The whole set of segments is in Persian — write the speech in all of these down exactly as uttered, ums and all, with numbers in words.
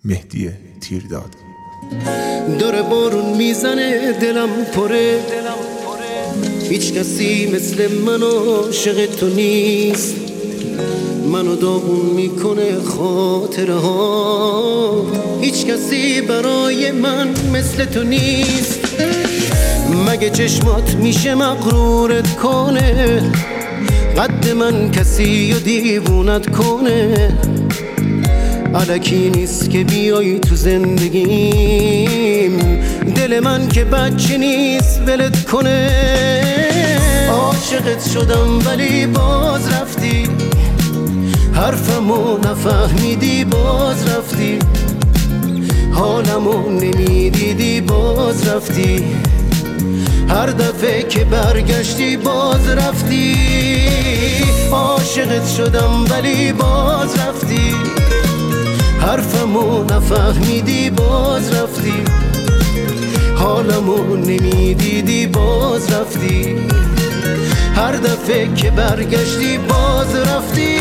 مهدی تیرداد. داره بارون میزنه دلم پره، هیچ کسی مثل من عاشق تو نیست، منو داغون میکنه خاطره ها، هیچ کسی برای من مثل تو نیست. مگه چشمات میشه مغرورت کنه، قد من کسی و دیوونت کنه، الکی نیست که بیایی تو زندگیم، دل من که بچه نیست ولت کنه. عاشقت شدم ولی باز رفتی، حرفمو نفهمیدی باز رفتی، حالمو نمیدیدی باز رفتی، هر دفعه که برگشتی باز رفتی. عاشقت شدم ولی باز رفتی، حرفمو نفهمیدی باز رفتی، حالمو نمیدیدی باز رفتی، هر دفعه که برگشتی باز رفتی.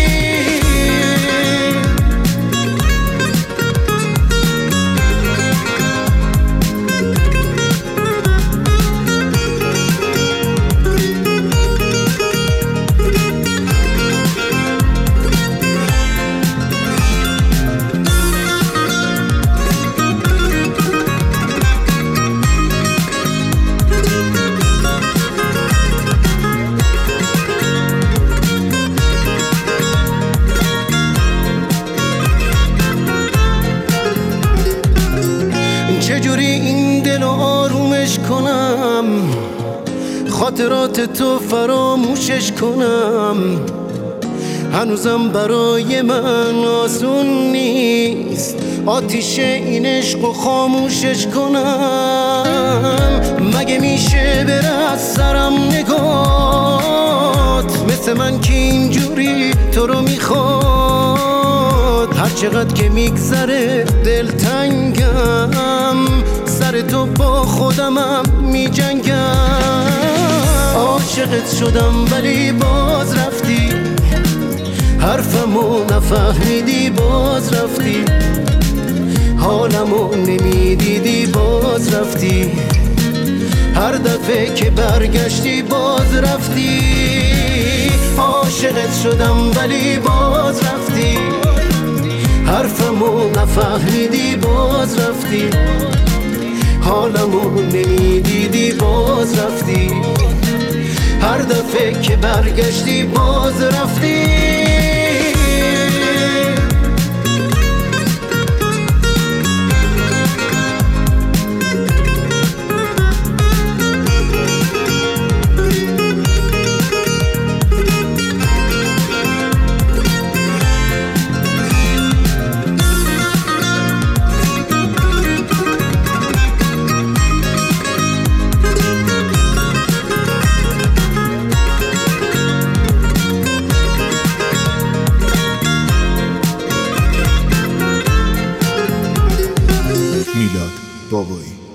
چجوری این دل آرومش کنم، خاطرات تو فراموشش کنم، هنوزم برای من آسون نیست آتیش این عشق و خاموشش کنم. مگه میشه بره از سرم نگات، مثل من که اینجوری تو رو میخواد، هر چقدر که میگذره دلتنگم، سر تو با خودمم میجنگم. عاشقت شدم ولی باز رفتی، حرفمو نفهمیدی باز رفتی، حالمو نمیدیدی باز رفتی، هر دفعه که برگشتی باز رفتی. عاشقت شدم ولی باز رفتی، حرفمو نفهمیدی باز رفتی، حالمو نمیدیدی باز رفتی، هر دفعه که برگشتی باز رفتی. میلاد بابایی.